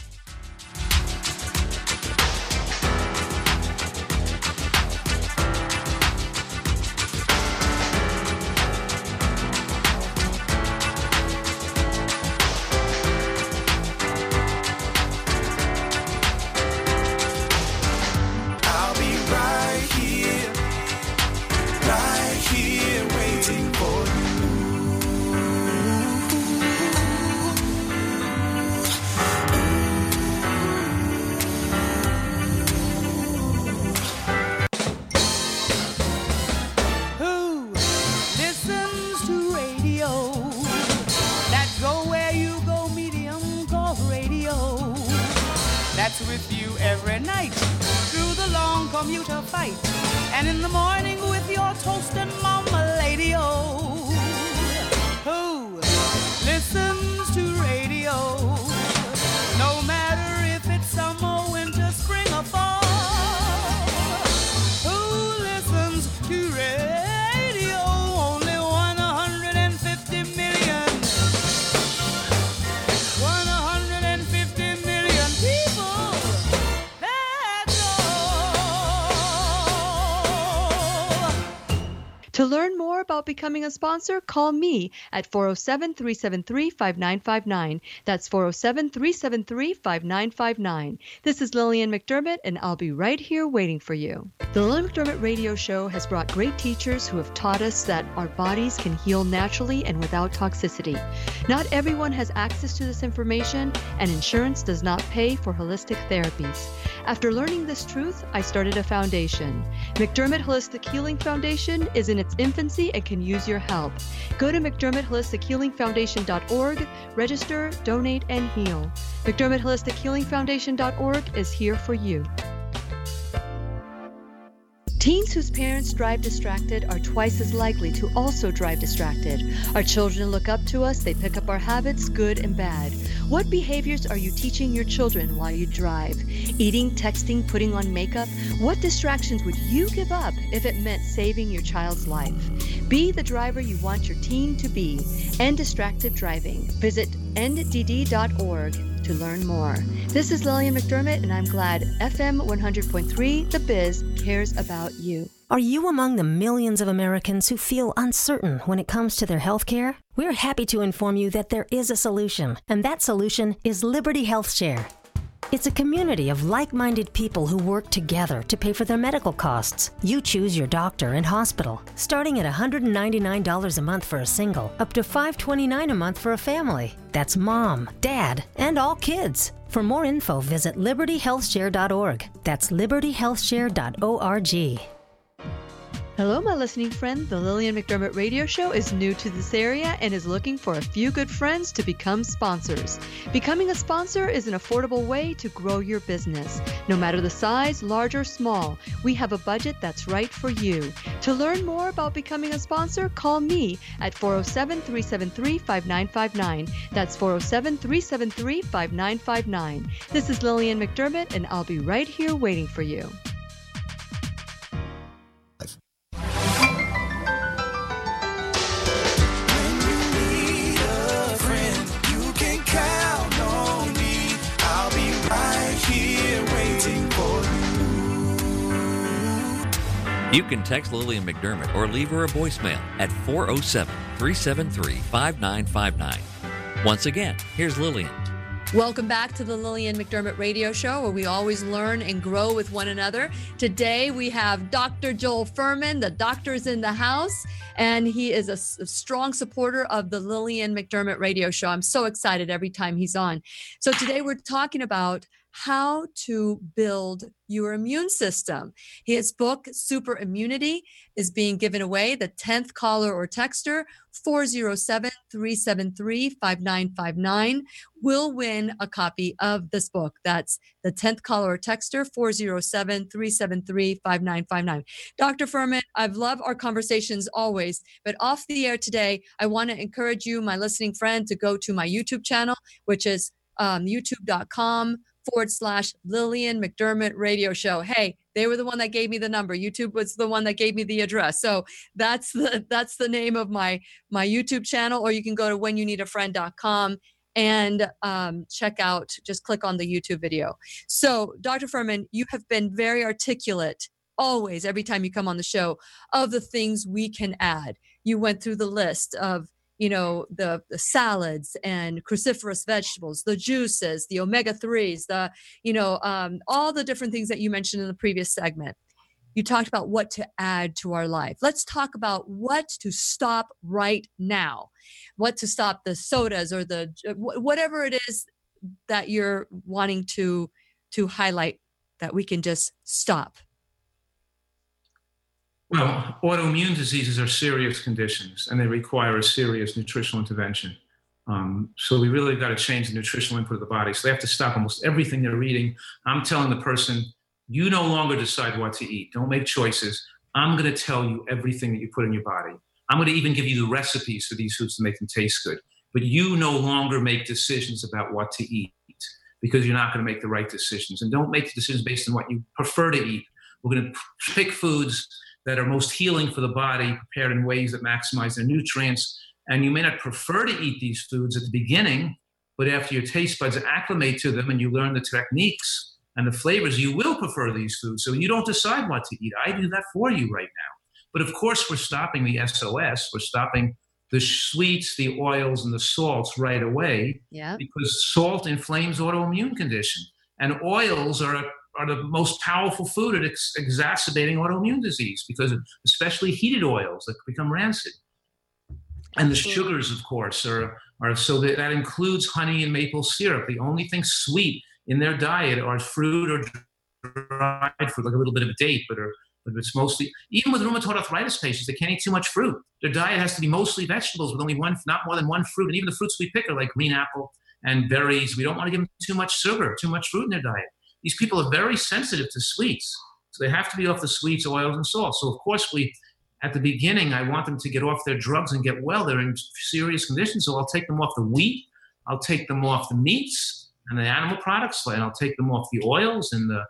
With you every night through the long commuter fight, and in the morning with your toast and mama lady. Oh, who listens to radio? No matter if it's summer, winter, spring, or fall. Who listens to radio? Only 150 million. 150 million people. To learn more about becoming a sponsor, call me at 407-373-5959. That's 407-373-5959. This is Lillian McDermott, and I'll be right here waiting for you. The Lillian McDermott Radio Show has brought great teachers who have taught us that our bodies can heal naturally and without toxicity. Not everyone has access to this information, and insurance does not pay for holistic therapies. After learning this truth, I started a foundation. McDermott Holistic Healing Foundation is in its infancy and can use your help. Go to McDermottHolisticHealingFoundation.org, register, donate, and heal. McDermottHolisticHealingFoundation.org is here for you. Teens whose parents drive distracted are twice as likely to also drive distracted. Our children look up to us, they pick up our habits, good and bad. What behaviors are you teaching your children while you drive? Eating, texting, putting on makeup? What distractions would you give up if it meant saving your child's life? Be the driver you want your teen to be. End distracted driving. Visit enddd.org to learn more. This is Lillian McDermott, and I'm glad FM 100.3 The Biz cares about you. Are you among the millions of Americans who feel uncertain when it comes to their health care? We're happy to inform you that there is a solution, and that solution is Liberty Health Share. It's a community of like-minded people who work together to pay for their medical costs. You choose your doctor and hospital, starting at $199 a month for a single, up to $529 a month for a family. That's mom, dad, and all kids. For more info, visit libertyhealthshare.org. That's libertyhealthshare.org. Hello, my listening friend. The Lillian McDermott Radio Show is new to this area and is looking for a few good friends to become sponsors. Becoming a sponsor is an affordable way to grow your business. No matter the size, large or small, we have a budget that's right for you. To learn more about becoming a sponsor, call me at 407-373-5959. That's 407-373-5959. This is Lillian McDermott, and I'll be right here waiting for you. You can text Lillian McDermott or leave her a voicemail at 407-373-5959. Once again, here's Lillian. Welcome back to the Lillian McDermott Radio Show, where we always learn and grow with one another. Today we have Dr. Joel Fuhrman. The doctor's in the house, and he is a strong supporter of the Lillian McDermott Radio Show. I'm so excited every time he's on. So today we're talking about how to build your immune system. His book, Super Immunity, is being given away. The 10th caller or texter, 407-373-5959, will win a copy of this book. That's the 10th caller or texter, 407-373-5959. Dr. Fuhrman, I've loved our conversations always, but off the air today, I want to encourage you, my listening friend, to go to my YouTube channel, which is youtube.com/Lillian McDermott Radio Show. Hey, they were the one that gave me the number. YouTube was the one that gave me the address. So that's the name of my YouTube channel, or you can go to whenyouneedafriend.com and check out, just click on the YouTube video. So Dr. Fuhrman, you have been very articulate always, every time you come on the show, of the things we can add. You went through the list of, the salads and cruciferous vegetables, the juices, the omega-3s, all the different things that you mentioned in the previous segment. You talked about what to add to our life. Let's talk about what to stop right now, what to stop the sodas or the whatever it is that you're wanting to highlight that we can just stop. Well, autoimmune diseases are serious conditions, and they require a serious nutritional intervention. So we really got to change the nutritional input of the body. So they have to stop almost everything they're eating. I'm telling the person, you no longer decide what to eat. Don't make choices. I'm going to tell you everything that you put in your body. I'm going to even give you the recipes for these foods to make them taste good. But you no longer make decisions about what to eat, because you're not going to make the right decisions. And don't make the decisions based on what you prefer to eat. We're going to pick foods that are most healing for the body, prepared in ways that maximize their nutrients. And you may not prefer to eat these foods at the beginning, but after your taste buds acclimate to them and you learn the techniques and the flavors, you will prefer these foods. So you don't decide what to eat. I do that for you right now. But of course, we're stopping the SOS. We're stopping the sweets, the oils, and the salts right away, because salt inflames autoimmune condition. And oils are the most powerful food at exacerbating autoimmune disease, because especially heated oils that become rancid. And the sugars, of course, are so that includes honey and maple syrup. The only thing sweet in their diet are fruit or dried fruit, like a little bit of a date, but it's mostly, even with rheumatoid arthritis patients, they can't eat too much fruit. Their diet has to be mostly vegetables with only not more than one fruit. And even the fruits we pick are like green apple and berries. We don't want to give them too much sugar, too much fruit in their diet. These people are very sensitive to sweets, so they have to be off the sweets, oils, and salt. So, of course, at the beginning, I want them to get off their drugs and get well. They're in serious conditions, so I'll take them off the wheat, I'll take them off the meats and the animal products, and I'll take them off the oils and the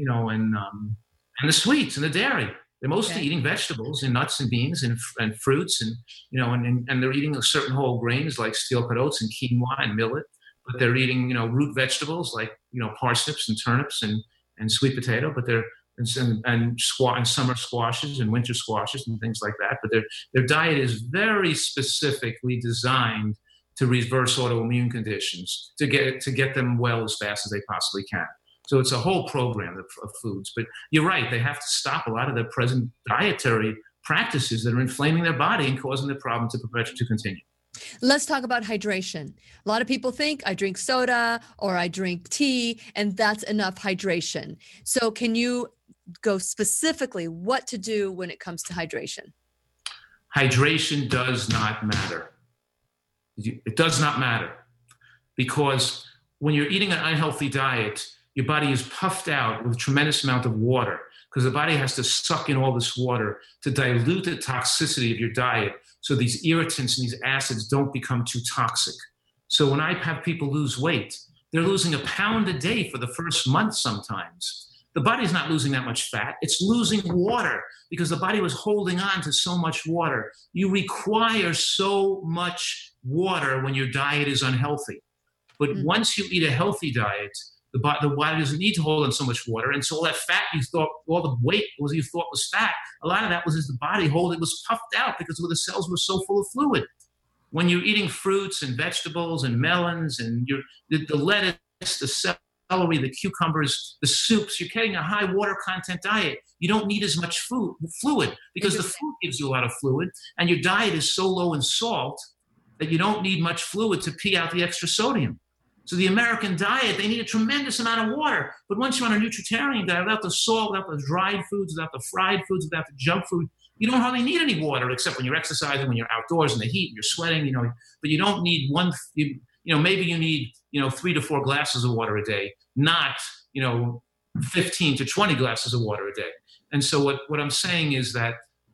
sweets and the dairy. They're mostly eating vegetables and nuts and beans and fruits, and they're eating certain whole grains like steel-cut oats and quinoa and millet. But they're eating, root vegetables like, parsnips and turnips and sweet potato, but and summer squashes and winter squashes and things like that. But their diet is very specifically designed to reverse autoimmune conditions, to get them well as fast as they possibly can. So it's a whole program of foods. But you're right, they have to stop a lot of their present dietary practices that are inflaming their body and causing the problem to continue. Let's talk about hydration. A lot of people think I drink soda or I drink tea and that's enough hydration. So can you go specifically what to do when it comes to hydration? Hydration does not matter. It does not matter, because when you're eating an unhealthy diet, your body is puffed out with a tremendous amount of water, because the body has to suck in all this water to dilute the toxicity of your diet, so these irritants and these acids don't become too toxic. So when I have people lose weight, they're losing a pound a day for the first month sometimes. The body's not losing that much fat. It's losing water, because the body was holding on to so much water. You require so much water when your diet is unhealthy. But once you eat a healthy diet, the body doesn't need to hold on so much water. And so all that fat all the weight you thought was fat, a lot of that was the body it was puffed out because the cells were so full of fluid. When you're eating fruits and vegetables and melons and the lettuce, the celery, the cucumbers, the soups, you're getting a high water content diet. You don't need as much fluid, because the food gives you a lot of fluid, and your diet is so low in salt that you don't need much fluid to pee out the extra sodium. So the American diet, they need a tremendous amount of water. But once you're on a nutritarian diet, without the salt, without the dried foods, without the fried foods, without the junk food, you don't hardly need any water except when you're exercising, when you're outdoors in the heat, and you're sweating, but you don't need maybe you need, 3 to 4 glasses of water a day, not, 15 to 20 glasses of water a day. And so what I'm saying is that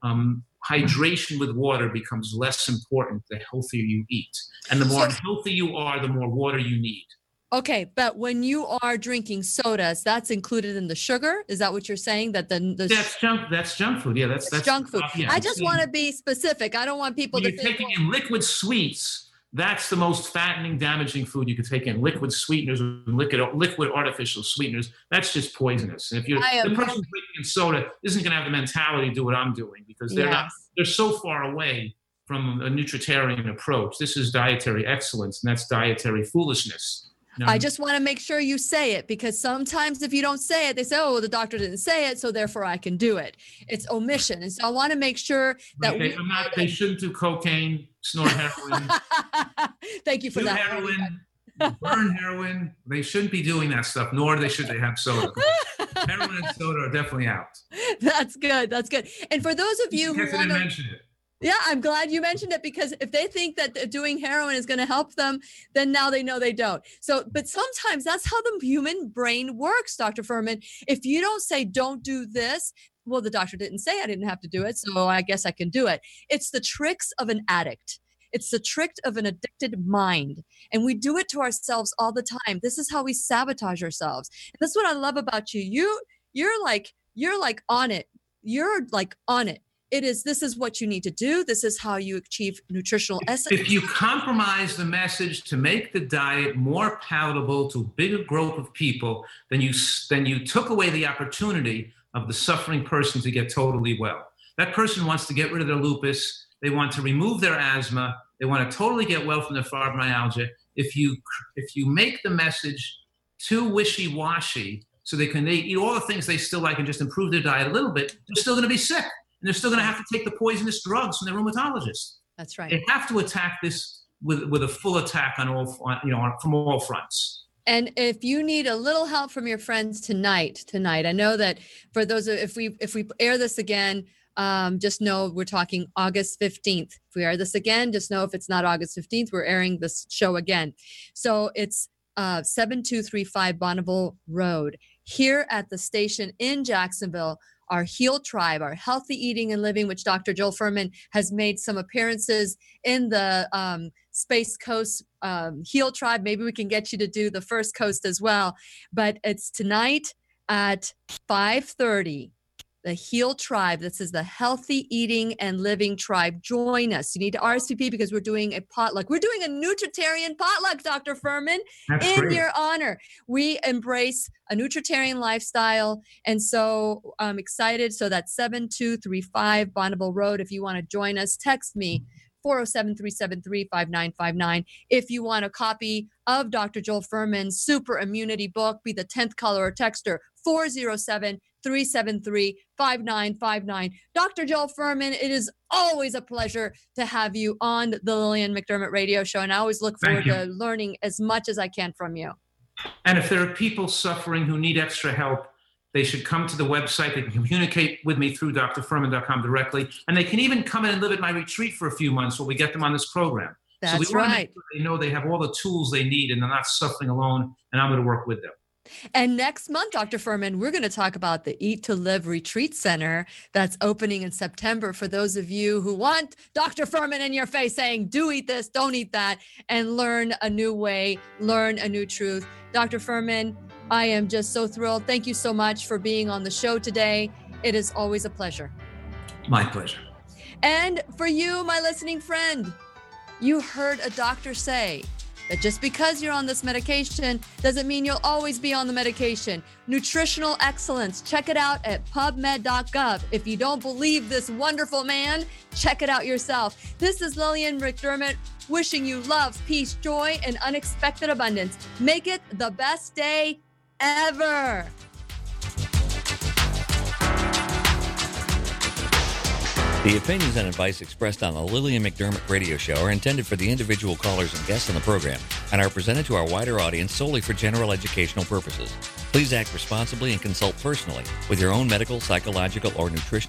hydration with water becomes less important the healthier you eat. And the more healthy you are, the more water you need. Okay, but when you are drinking sodas, that's included in the sugar? Is that what you're saying? That that's junk food. Yeah, that's junk food. I just want to be specific. I don't want people to think taking in liquid sweets. That's the most fattening, damaging food you could take in. Liquid sweeteners, liquid artificial sweeteners. That's just poisonous. And if the person drinking soda isn't going to have the mentality to do what I'm doing because they're so far away from a nutritarian approach. This is dietary excellence, and that's dietary foolishness. I just want to make sure you say it because sometimes if you don't say it, they say, oh, well, the doctor didn't say it, so therefore I can do it. It's omission. And so I want to make sure that they shouldn't do cocaine, snort heroin. Thank you for that. Heroin, burn heroin. They shouldn't be doing that stuff, nor should they have soda. Heroin and soda are definitely out. That's good. That's good. And for those of you who want to mention it. Yeah, I'm glad you mentioned it because if they think that doing heroin is going to help them, then now they know they don't. So, but sometimes that's how the human brain works, Dr. Fuhrman. If you don't say, don't do this, well, the doctor didn't say I didn't have to do it, so I guess I can do it. It's the tricks of an addict. It's the trick of an addicted mind. And we do it to ourselves all the time. This is how we sabotage ourselves. And that's what I love about you. You're like on it. You're like on it. This is what you need to do. This is how you achieve nutritional essence. If you compromise the message to make the diet more palatable to a bigger group of people, then you took away the opportunity of the suffering person to get totally well. That person wants to get rid of their lupus. They want to remove their asthma. They want to totally get well from their fibromyalgia. If you make the message too wishy-washy so they eat all the things they still like and just improve their diet a little bit, they're still going to be sick. And they're still going to have to take the poisonous drugs from their rheumatologist. That's right. They have to attack this with a full attack from all fronts. And if you need a little help from your friends tonight, I know that for those, if we air this again, just know we're talking August 15th. If we air this again, just know if it's not August 15th, we're airing this show again. So it's 7235 Bonneville Road here at the station in Jacksonville. Our HEAL Tribe, our Healthy Eating and Living, which Dr. Joel Fuhrman has made some appearances in the Space Coast HEAL Tribe. Maybe we can get you to do the First Coast as well. But it's tonight at 5:30. The HEAL Tribe, this is the Healthy Eating and Living Tribe. Join us. You need to RSVP because we're doing a potluck. We're doing a nutritarian potluck, Dr. Fuhrman, in your honor. We embrace a nutritarian lifestyle. And so I'm excited. So that's 7235 Bonneville Road. If you want to join us, text me 407-373-5959. If you want a copy of Dr. Joel Fuhrman's Super Immunity book, be the 10th caller or texter, 407-373-5959. Dr. Joel Fuhrman, it is always a pleasure to have you on the Lillian McDermott Radio Show, and I always look forward to learning as much as I can from you. And if there are people suffering who need extra help, they should come to the website. They can communicate with me through drfuhrman.com directly, and they can even come in and live at my retreat for a few months while we get them on this program. That's so we want to right. make sure they know they have all the tools they need and they're not suffering alone, and I'm going to work with them. And next month, Dr. Fuhrman, we're going to talk about the Eat to Live Retreat Center that's opening in September for those of you who want Dr. Fuhrman in your face saying, do eat this, don't eat that, and learn a new way, learn a new truth. Dr. Fuhrman, I am just so thrilled. Thank you so much for being on the show today. It is always a pleasure. My pleasure. And for you, my listening friend, you heard a doctor say that just because you're on this medication doesn't mean you'll always be on the medication. Nutritional excellence, check it out at pubmed.gov. If you don't believe this wonderful man, check it out yourself. This is Lillian McDermott wishing you love, peace, joy, and unexpected abundance. Make it the best day ever. The opinions and advice expressed on the Lillian McDermott radio show are intended for the individual callers and guests on the program and are presented to our wider audience solely for general educational purposes. Please act responsibly and consult personally with your own medical, psychological, or nutritional